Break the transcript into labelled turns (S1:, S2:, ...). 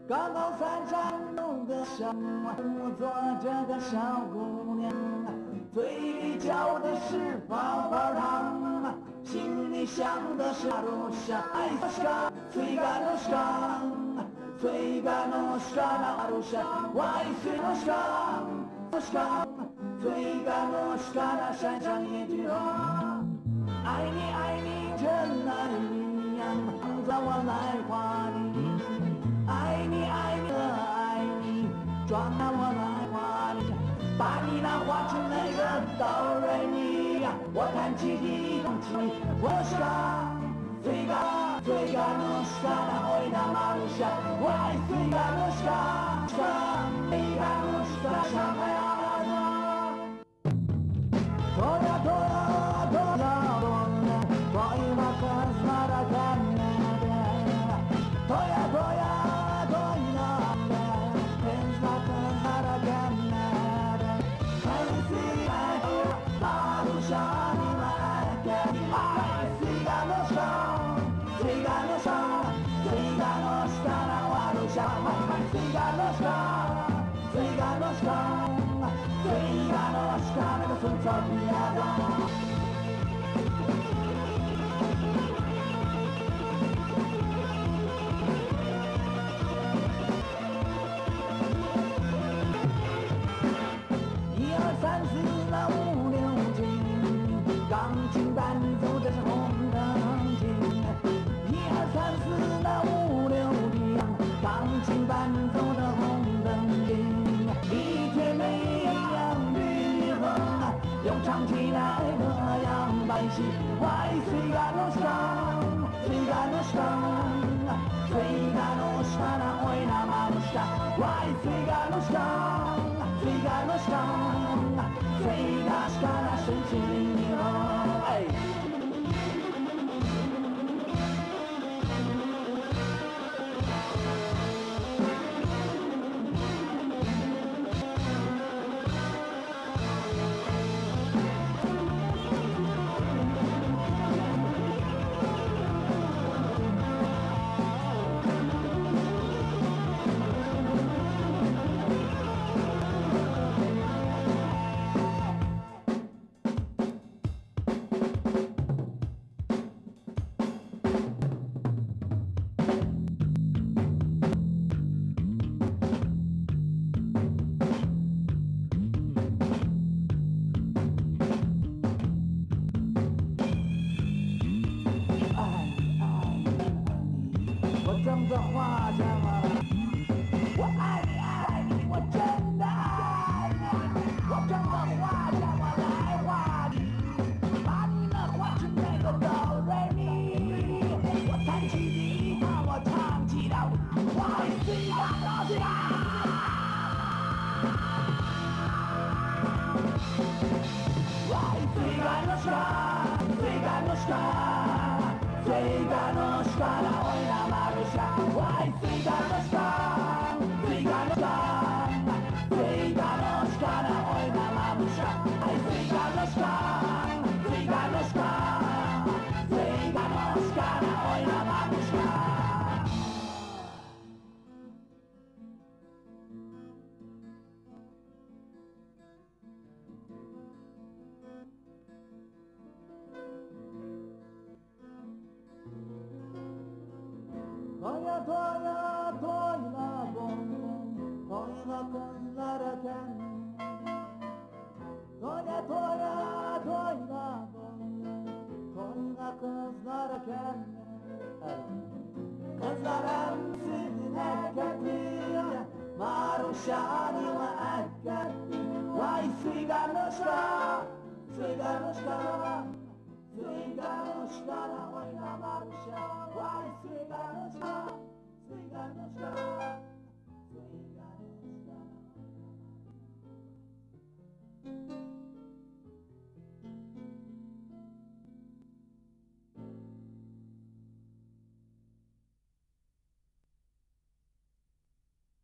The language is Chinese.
S1: 刚好山上有个小木坐着个小姑娘，嘴里嚼的是泡泡糖，心里想的是路上爱上最干的伤，最干的伤那路上外最的伤，最干的伤那山上一句话，爱你爱你真爱你呀，让我来画你。爱你爱你爱你，装让我来画你，把你那画成那个哆来咪呀，我弹起你弹起你，我上最高最高的山那回那马路下，我爱最高的山上最高的山上哎呀拖呀拖呀拖呀拖呀，拖一把可萨拉干那的，拖呀拖呀。一二三四那五六七，钢琴伴奏这是红灯记。一二三四那五六七，钢琴伴奏的红灯记。一天没阳雨横，又唱起来歌扬百喜。外虽干了伤，虽干了伤，虽干了伤那为那马路上，外虽干了伤，虽干了伤，虽干伤那身心灵哎。装作画家吗？我爱你爱你，我真的爱你。我装作画家，我来画你，把你那画成那个哆来咪。我弹起吉他，我唱起了我爱最高的山。我爱最高的山，最高的山，最高的山，那为那马路上。我爱最高的山，最高的山，最高的山，那为那马路上。爱最高的山，最高的山，最高的山，那为那马路上。拖呀拖呀拖一拉蹦，拖一拉滚拉的干。拖呀拖呀拖一拉蹦，拖一拉滚拉的干。Kazaram sidna katia, marushani wa akati. Why swiganoshka, swiganoshka. Swiganoshka na wajna marusha. Why swiganoshka, swiganoshka.